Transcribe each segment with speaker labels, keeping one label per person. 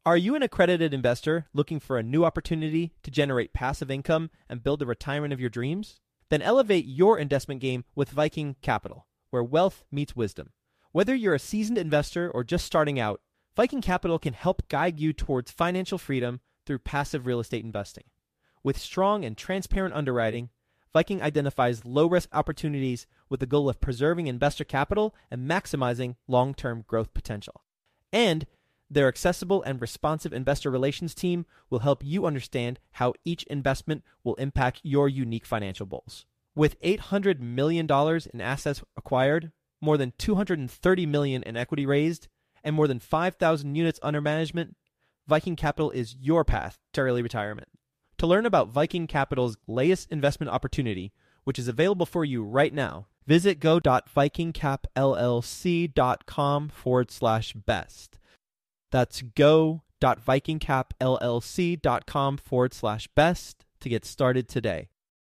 Speaker 1: Are you an accredited investor looking for a new opportunity to generate passive income and build the retirement of your dreams? Then elevate your investment game with Viking Capital, where wealth meets wisdom. Whether you're a seasoned investor or just starting out, Viking Capital can help guide you towards financial freedom through passive real estate investing. With strong and transparent underwriting, Viking identifies low-risk opportunities with the goal of preserving investor capital and maximizing long-term growth potential. And their accessible and responsive investor relations team will help you understand how each investment will impact your unique financial goals. With $800 million in assets acquired, more than $230 million in equity raised, and more than 5,000 units under management, Viking Capital is your path to early retirement. To learn about Viking Capital's latest investment opportunity, which is available for you right now, visit go.vikingcapllc.com/best. That's go.vikingcapllc.com/best to get started today.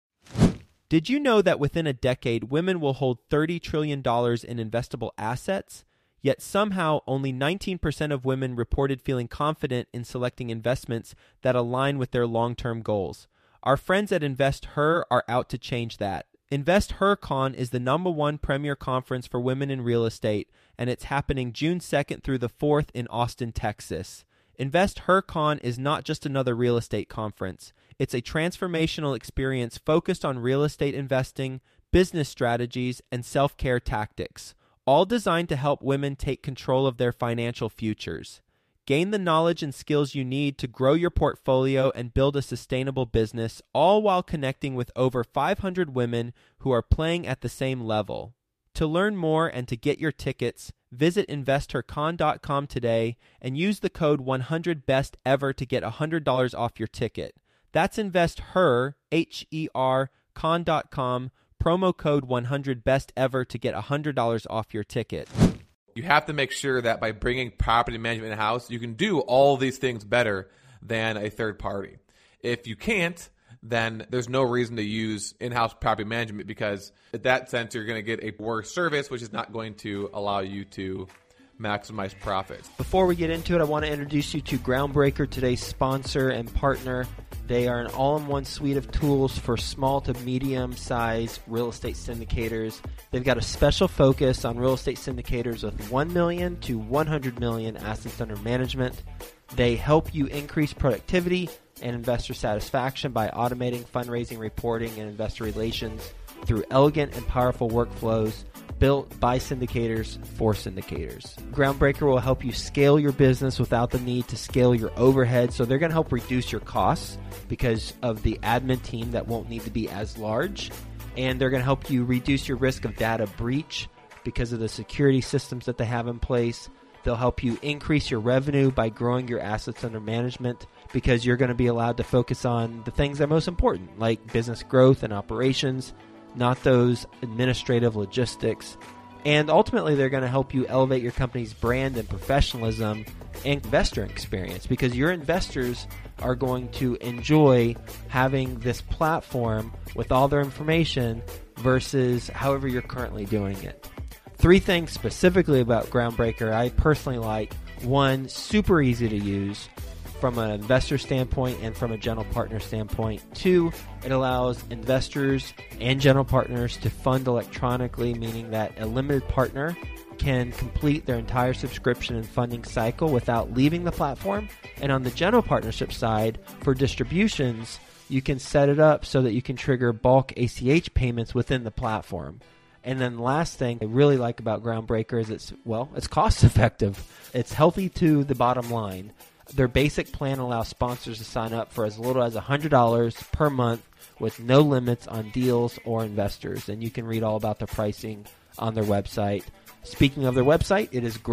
Speaker 1: Did you know that within a decade, women will hold $30 trillion in investable assets? Yet somehow only 19% of women reported feeling confident in selecting investments that align with their long-term goals. Our friends at InvestHer are out to change that. InvestHerCon is the #1 premier conference for women in real estate, and it's happening June 2nd through the 4th in Austin, Texas. InvestHerCon is not just another real estate conference. It's a transformational experience focused on real estate investing, business strategies, and self-care tactics, all designed to help women take control of their financial futures. Gain the knowledge and skills you need to grow your portfolio and build a sustainable business, all while connecting with over 500 women who are playing at the same level. To learn more and to get your tickets, visit InvestHerCon.com today and use the code 100BESTEVER to get $100 off your ticket. That's InvestHer, H-E-R, con.com, promo code 100BESTEVER to get $100 off your ticket.
Speaker 2: You have to make sure that by bringing property management in-house, you can do all these things better than a third party. If you can't, then there's no reason to use in-house property management, because in that sense, you're going to get a worse service, which is not going to allow you to maximize profits.
Speaker 3: Before we get into it, I want to introduce you to Groundbreaker, today's sponsor and partner. They are an all-in-one suite of tools for small to medium-sized real estate syndicators. They've got a special focus on real estate syndicators with $1 million to $100 million assets under management. They help you increase productivity and investor satisfaction by automating fundraising, reporting, and investor relations through elegant and powerful workflows built by syndicators for syndicators. Groundbreaker will help you scale your business without the need to scale your overhead. So they're going to help reduce your costs because of the admin team that won't need to be as large. And they're going to help you reduce your risk of data breach because of the security systems that they have in place. They'll help you increase your revenue by growing your assets under management because you're going to be allowed to focus on the things that are most important, like business growth and operations, not those administrative logistics. And ultimately, they're going to help you elevate your company's brand and professionalism and investor experience, because your investors are going to enjoy having this platform with all their information versus however you're currently doing it. 3 things specifically about Groundbreaker I personally like. 1, super easy to use from an investor standpoint and from a general partner standpoint. 2, it allows investors and general partners to fund electronically, meaning that a limited partner can complete their entire subscription and funding cycle without leaving the platform. And on the general partnership side, for distributions, you can set it up so that you can trigger bulk ACH payments within the platform. And then the last thing I really like about Groundbreaker is it's cost effective. It's healthy to the bottom line. Their basic plan allows sponsors to sign up for as little as $100 per month with no limits on deals or investors. And you can read all about the pricing on their website. Speaking of their website, it is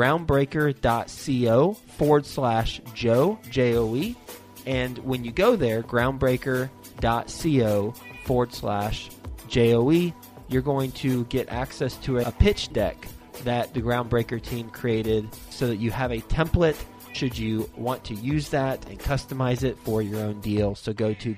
Speaker 3: groundbreaker.co/Joe, J-O-E. And when you go there, groundbreaker.co/Joe, you're going to get access to a pitch deck that the Groundbreaker team created so that you have a template should you want to use that and customize it for your own deal. So go to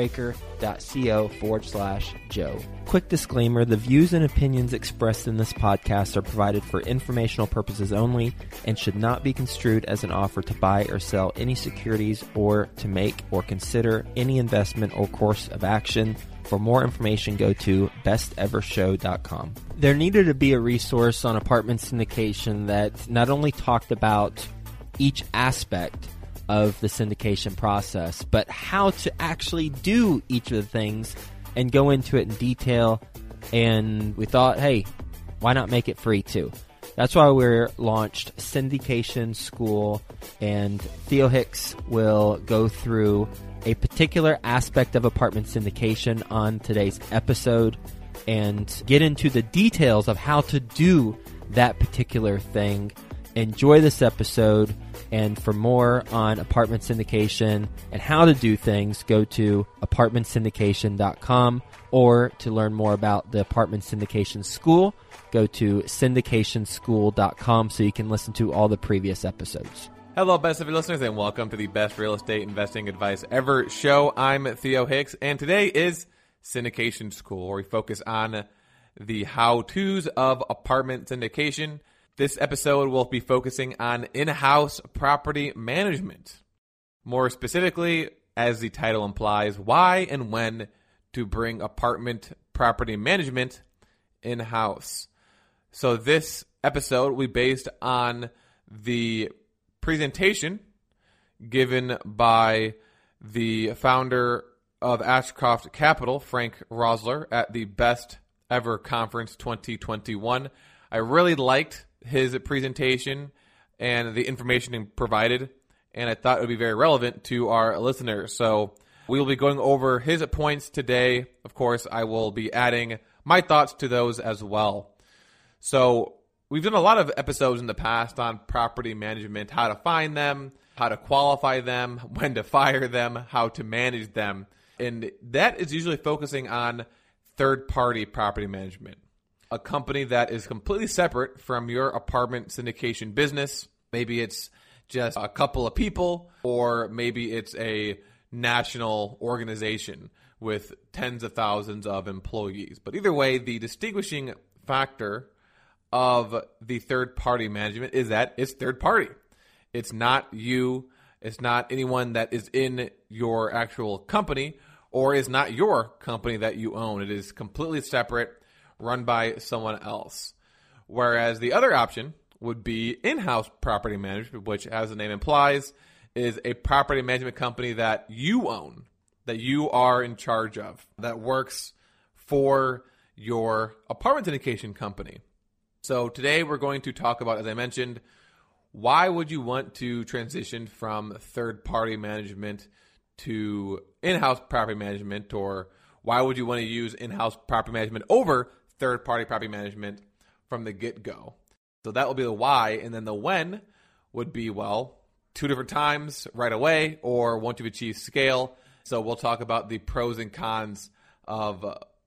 Speaker 3: groundbreaker.co/Joe. Quick disclaimer, the views and opinions expressed in this podcast are provided for informational purposes only and should not be construed as an offer to buy or sell any securities or to make or consider any investment or course of action. For more information, go to bestevershow.com. There needed to be a resource on apartment syndication that not only talked about each aspect of the syndication process, but how to actually do each of the things and go into it in detail. And we thought, hey, why not make it free too? That's why we launched Syndication School, and Theo Hicks will go through a particular aspect of apartment syndication on today's episode and get into the details of how to do that particular thing. Enjoy this episode, and for more on apartment syndication and how to do things, go to apartmentsyndication.com, or to learn more about the Apartment Syndication School, go to syndicationschool.com so you can listen to all the previous episodes.
Speaker 2: Hello, best of your listeners, and welcome to the Best Real Estate Investing Advice Ever show. I'm Theo Hicks, and today is Syndication School, where we focus on the how-tos of apartment syndication. This episode will be focusing on in-house property management. More specifically, as the title implies, why and when to bring apartment property management in-house. So this episode will be based on the presentation given by the founder of Ashcroft Capital, Frank Rosler, at the Best Ever Conference 2021. I really liked his presentation and the information he provided, and I thought it would be very relevant to our listeners. So we will be going over his points today. Of course, I will be adding my thoughts to those as well. So we've done a lot of episodes in the past on property management, how to find them, how to qualify them, when to fire them, how to manage them. And that is usually focusing on third-party property management, a company that is completely separate from your apartment syndication business. Maybe it's just a couple of people, or maybe it's a national organization with tens of thousands of employees. But either way, the distinguishing factor of the third-party management is that it's third-party. It's not you. It's not anyone that is in your actual company, or is not your company that you own. It is completely separate, run by someone else. Whereas the other option would be in-house property management, which, as the name implies, is a property management company that you own, that you are in charge of, that works for your apartment syndication company. So today we're going to talk about, as I mentioned, why would you want to transition from third-party management to in-house property management, or why would you want to use in-house property management over third-party property management from the get-go. So that will be the why, and then the when would be, well, two different times right away, or once you've achieved scale. So we'll talk about the pros and cons of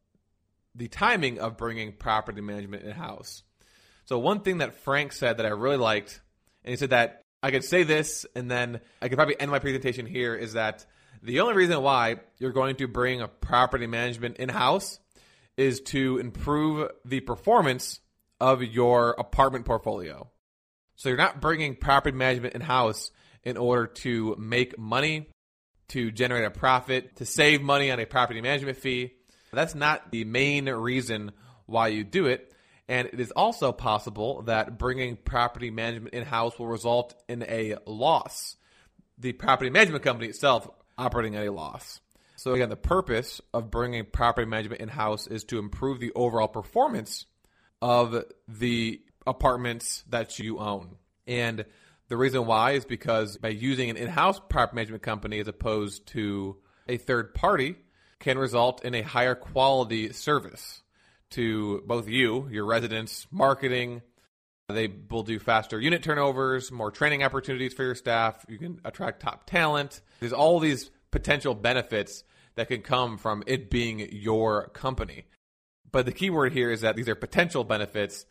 Speaker 2: the timing of bringing property management in-house. So one thing that Frank said that I really liked, and he said that I could say this, and then I could probably end my presentation here, is that the only reason why you're going to bring a property management in-house is to improve the performance of your apartment portfolio. So you're not bringing property management in-house in order to make money, to generate a profit, to save money on a property management fee. That's not the main reason why you do it. And it is also possible that bringing property management in-house will result in a loss. The property management company itself operating at a loss. So again, the purpose of bringing property management in-house is to improve the overall performance of the apartments that you own. And the reason why is because by using an in-house property management company as opposed to a third party can result in a higher quality service to both you, your residents, marketing. They will do faster unit turnovers, more training opportunities for your staff. You can attract top talent. There's all these potential benefits that can come from it being your company. But the key word here is that these are potential benefits,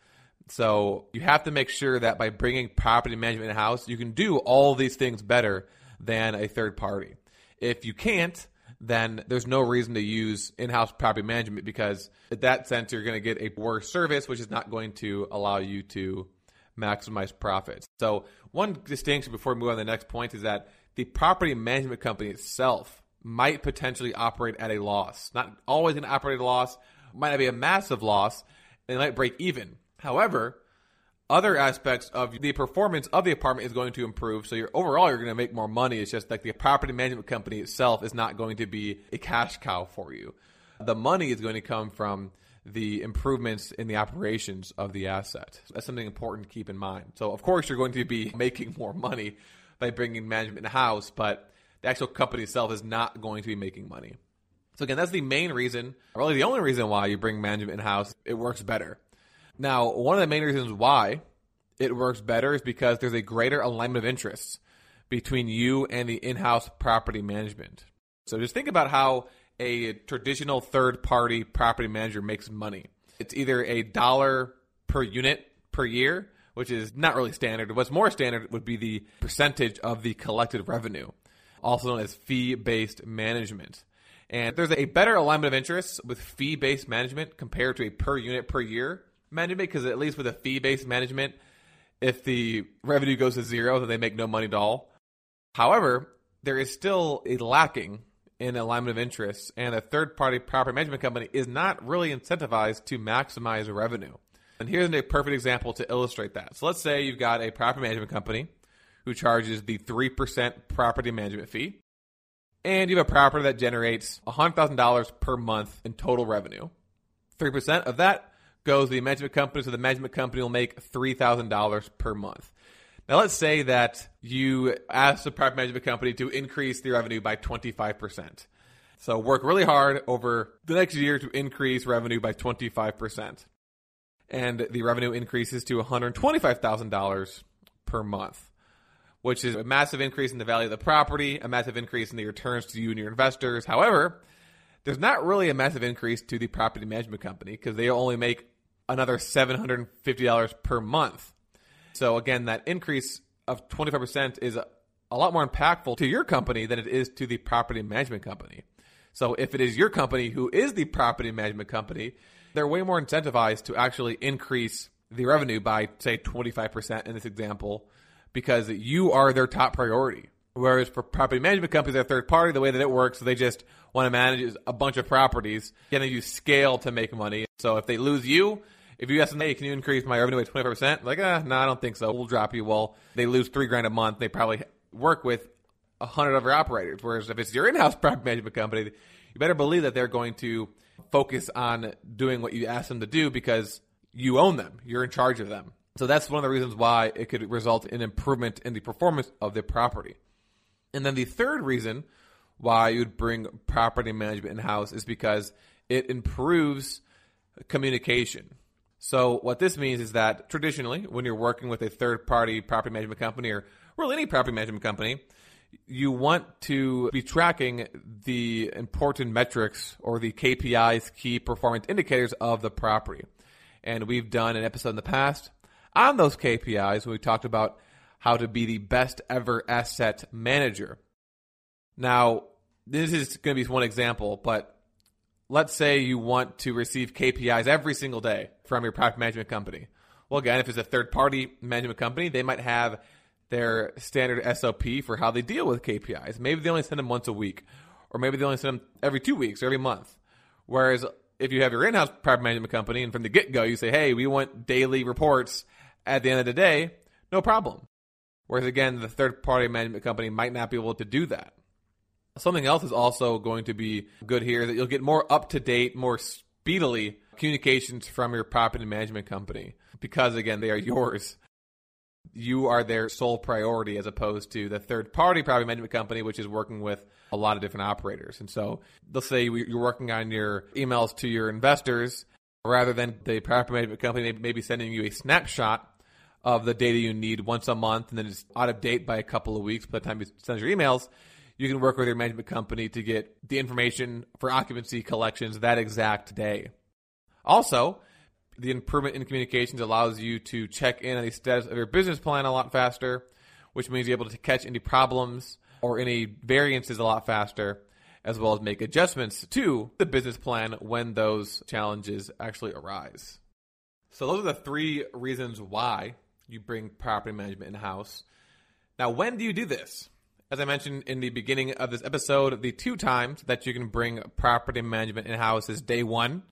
Speaker 2: So you have to make sure that by bringing property management in-house, you can do all these things better than a third party. If you can't, then there's no reason to use in-house property management, because in that sense, you're going to get a worse service, which is not going to allow you to maximize profits. So one distinction before we move on to the next point is that the property management company itself might potentially operate at a loss. Not always going to operate at a loss, might not be a massive loss, and it might break even. However, other aspects of the performance of the apartment is going to improve. So overall, you're going to make more money. It's just like the property management company itself is not going to be a cash cow for you. The money is going to come from the improvements in the operations of the asset. That's something important to keep in mind. So of course, you're going to be making more money by bringing management in-house, but the actual company itself is not going to be making money. So again, that's the main reason, or really the only reason why you bring management in-house. It works better. Now, one of the main reasons why it works better is because there's a greater alignment of interests between you and the in-house property management. So just think about how a traditional third-party property manager makes money. It's either $1 per unit per year, which is not really standard. What's more standard would be the percentage of the collected revenue, also known as fee-based management. And there's a better alignment of interests with fee-based management compared to a per unit per year management, because at least with a fee-based management, if the revenue goes to zero, then they make no money at all. However, there is still a lacking in alignment of interests, and a third-party property management company is not really incentivized to maximize revenue. And here's a perfect example to illustrate that. So let's say you've got a property management company who charges the 3% property management fee, and you have a property that generates $100,000 per month in total revenue. 3% of that goes to the management company, so the management company will make $3,000 per month. Now, let's say that you ask the property management company to increase the revenue by 25%. So work really hard over the next year to increase revenue by 25%. And the revenue increases to $125,000 per month, which is a massive increase in the value of the property, a massive increase in the returns to you and your investors. However, there's not really a massive increase to the property management company because they only make another $750 per month. So again, that increase of 25% is a lot more impactful to your company than it is to the property management company. So if it is your company who is the property management company, they're way more incentivized to actually increase the revenue by, say, 25% in this example, because you are their top priority. Whereas for property management companies, they're third party, the way that it works, they just want to manage a bunch of properties, and they use scale to make money. So if they lose you, if you ask them, hey, can you increase my revenue by 25%? Like, no, I don't think so. We'll drop you. Well, they lose $3,000 a month. They probably work with 100 other operators. Whereas if it's your in-house property management company, you better believe that they're going to focus on doing what you ask them to do because you own them. You're in charge of them. So that's one of the reasons why it could result in improvement in the performance of the property. And then the third reason why you'd bring property management in-house is because it improves communication. So what this means is that traditionally, when you're working with a third-party property management company or really any property management company, you want to be tracking the important metrics or the KPIs, key performance indicators of the property. And we've done an episode in the past on those KPIs when we talked about how to be the best ever asset manager. Now, this is going to be one example, but let's say you want to receive KPIs every single day from your property management company. Well, again, if it's a third-party management company, they might have their standard SOP for how they deal with KPIs. Maybe they only send them once a week, or maybe they only send them every 2 weeks or every month. Whereas if you have your in-house property management company and from the get-go you say, hey, we want daily reports at the end of the day, no problem. Whereas again, the third-party management company might not be able to do that. Something else is also going to be good here, that you'll get more up-to-date, more speedily communications from your property management company because, again, they are yours. You are their sole priority as opposed to the third-party property management company, which is working with a lot of different operators. And so let's say you're working on your emails to your investors rather than the property management company maybe sending you a snapshot of the data you need once a month and then it's out of date by a couple of weeks by the time you send your emails. You can work with your management company to get the information for occupancy collections that exact day. Also, The improvement in communications allows you to check in on the status of your business plan a lot faster, which means you're able to catch any problems or any variances a lot faster, as well as make adjustments to the business plan when those challenges actually arise. So those are the 3 reasons why you bring property management in-house. Now, when do you do this? As I mentioned in the beginning of this episode, the 2 times that you can bring property management in-house is day 1.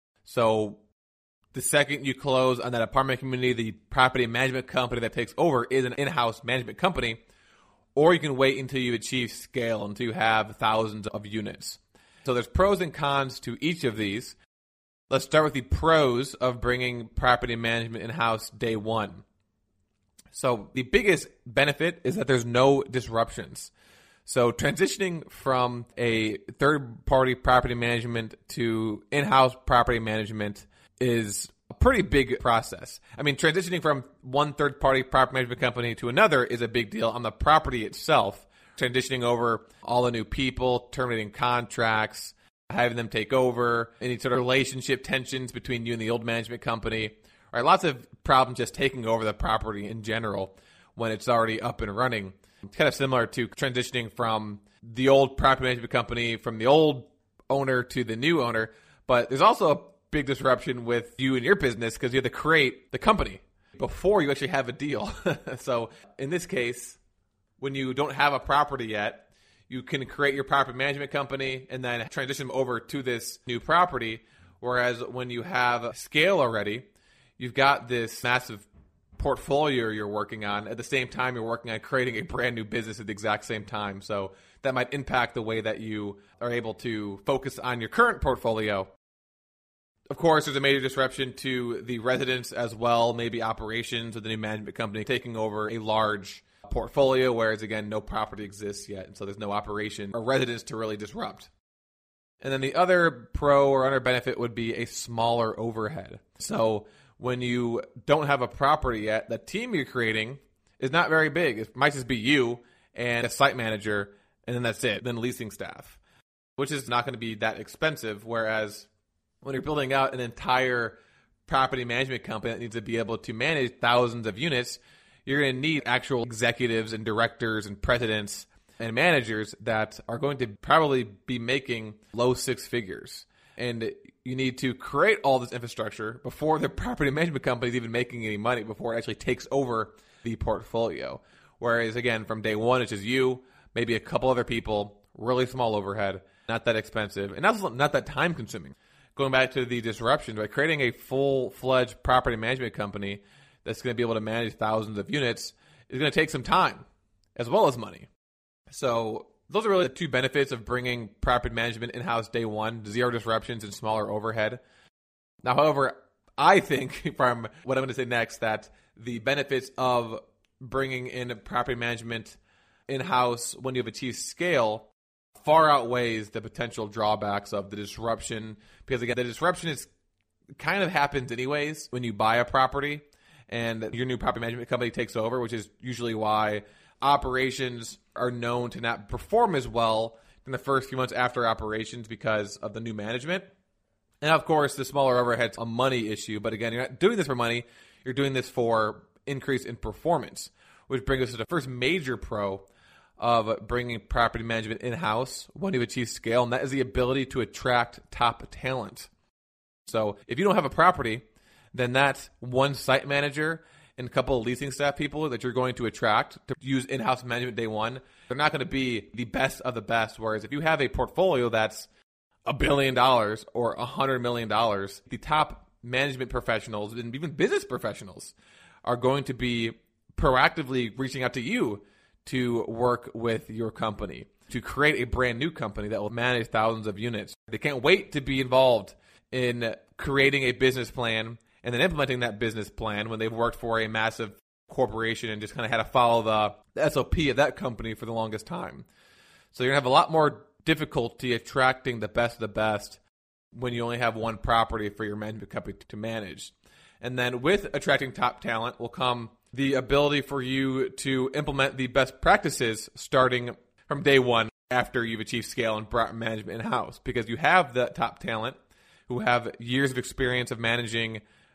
Speaker 2: So the second you close on that apartment community, the property management company that takes over is an in-house management company, or you can wait until you achieve scale, until you have thousands of units. So there's pros and cons to each of these. Let's start with the pros of bringing property management in-house day 1. So the biggest benefit is that there's no disruptions. So transitioning from a third-party property management to in-house property management is a pretty big process. I mean, transitioning from one third-party property management company to another is a big deal on the property itself. Transitioning over all the new people, terminating contracts, having them take over, any sort of relationship tensions between you and the old management company. All right, lots of problems just taking over the property in general when it's already up and running. It's kind of similar to transitioning from the old property management company, from the old owner to the new owner. But there's also a big disruption with you and your business because you have to create the company before you actually have a deal. So in this case, when you don't have a property yet, you can create your property management company and then transition them over to this new property. Whereas when you have scale already, you've got this massive portfolio you're working on. At the same time, you're working on creating a brand new business at the exact same time. So that might impact the way that you are able to focus on your current portfolio. Of course, there's a major disruption to the residents as well, maybe operations of the new management company taking over a large portfolio, whereas again, no property exists yet. And so there's no operation or residents to really disrupt. And then the other pro or other benefit would be a smaller overhead. So when you don't have a property yet, the team you're creating is not very big. It might just be you and a site manager, and then that's it, then leasing staff, which is not going to be that expensive. Whereas when you're building out an entire property management company that needs to be able to manage thousands of units, you're going to need actual executives and directors and presidents and managers that are going to probably be making low 6 figures. And you need to create all this infrastructure before the property management company is even making any money, before it actually takes over the portfolio. Whereas, again, from day 1, it's just you, maybe a couple other people, really small overhead, not that expensive, and also not that time-consuming. Going back to the disruption, by creating a full-fledged property management company that's going to be able to manage thousands of units is going to take some time as well as money. So those are really the 2 benefits of bringing property management in-house day 1, 0 disruptions and smaller overhead. Now, however, I think from what I'm going to say next that the benefits of bringing in property management in-house when you have achieved scale far outweighs the potential drawbacks of the disruption. Because again, the disruption is kind of happens anyways when you buy a property and your new property management company takes over, which is usually why operations are known to not perform as well in the first few months after operations because of the new management. And of course, the smaller overhead's a money issue. But again, you're not doing this for money. You're doing this for increase in performance, which brings us to the first major pro of bringing property management in-house when you achieve scale, and that is the ability to attract top talent. So if you don't have a property, then that one site manager and a couple of leasing staff people that you're going to attract to use in-house management day 1, they're not going to be the best of the best. Whereas if you have a portfolio that's $1 billion or $100 million, the top management professionals and even business professionals are going to be proactively reaching out to you to work with your company, to create a brand new company that will manage thousands of units. They can't wait to be involved in creating a business plan and then implementing that business plan when they've worked for a massive corporation and just kind of had to follow the SOP of that company for the longest time. So you're going to have a lot more difficulty attracting the best of the best when you only have one property for your management company to manage. And then with attracting top talent will come the ability for you to implement the best practices starting from day 1 after you've achieved scale and brought management in-house, because you have the top talent who have years of experience of managing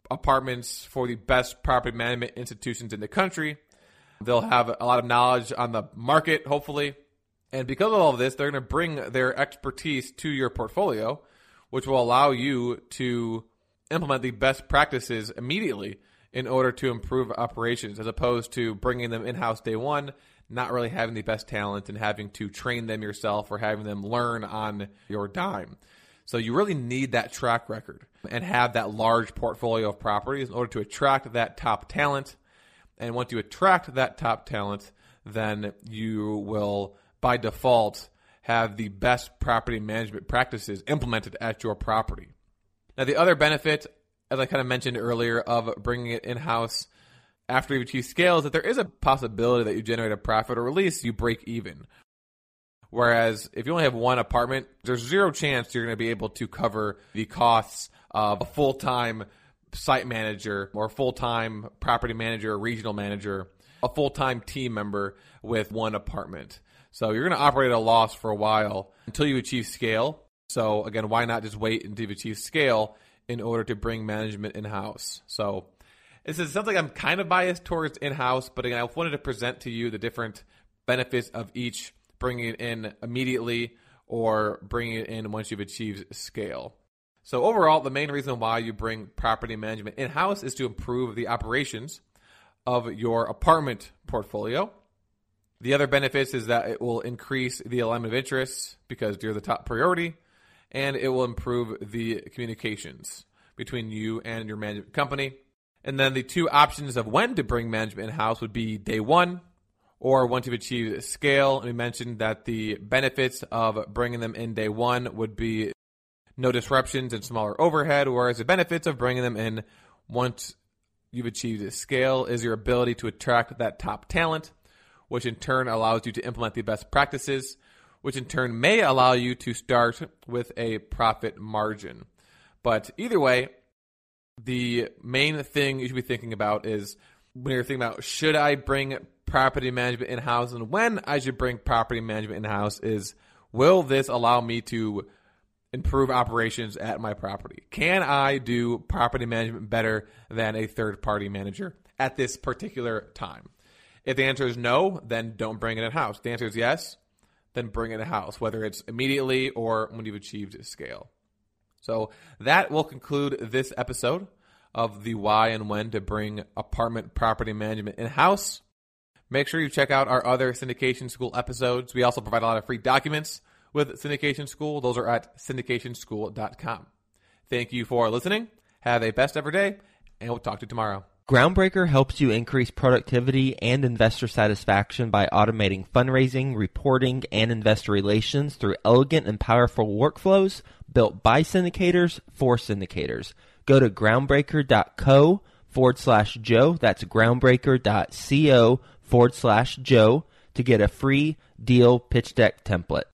Speaker 2: apartments for the best property management institutions in the country. They'll have a lot of knowledge on the market, hopefully. And because of all of this, they're going to bring their expertise to your portfolio, which will allow you to implement the best practices immediately in order to improve operations, as opposed to bringing them in-house day one, not really having the best talent and having to train them yourself or having them learn on your dime. So you really need that track record and have that large portfolio of properties in order to attract that top talent. And once you attract that top talent, then you will, by default, have the best property management practices implemented at your property. Now, the other benefit, as I kind of mentioned earlier, of bringing it in-house after you've achieved scale is that there is a possibility that you generate a profit, or at least you break even. Whereas if you only have one apartment, there's zero chance you're going to be able to cover the costs of a full-time site manager or full-time property manager or regional manager, a full-time team member with one apartment. So you're going to operate at a loss for a while until you achieve scale. So again, why not just wait until you achieve scale in order to bring management in-house? So it sounds like I'm kind of biased towards in-house, but again, I wanted to present to you the different benefits of each, bringing it in immediately or bringing it in once you've achieved scale. So overall, the main reason why you bring property management in-house is to improve the operations of your apartment portfolio. The other benefits is that it will increase the alignment of interests because you're the top priority, and it will improve the communications between you and your management company. And then the two options of when to bring management in-house would be day one or once you've achieved scale. And we mentioned that the benefits of bringing them in day one would be no disruptions and smaller overhead, whereas the benefits of bringing them in once you've achieved scale is your ability to attract that top talent, which in turn allows you to implement the best practices, which in turn may allow you to start with a profit margin. But either way, the main thing you should be thinking about is when you're thinking about should I bring property management in-house and when I should bring property management in-house is, will this allow me to improve operations at my property? Can I do property management better than a third-party manager at this particular time? If the answer is no, then don't bring it in-house. If the answer is yes, then bring it in-house, whether it's immediately or when you've achieved scale. So that will conclude this episode of the why and when to bring apartment property management in-house. Make sure you check out our other Syndication School episodes. We also provide a lot of free documents with Syndication School. Those are at syndicationschool.com. Thank you for listening. Have a best ever day, and we'll talk to you tomorrow.
Speaker 1: Groundbreaker helps you increase productivity and investor satisfaction by automating fundraising, reporting, and investor relations through elegant and powerful workflows built by syndicators for syndicators. Go to groundbreaker.co/Joe. That's groundbreaker.co/Joe to get a free deal pitch deck template.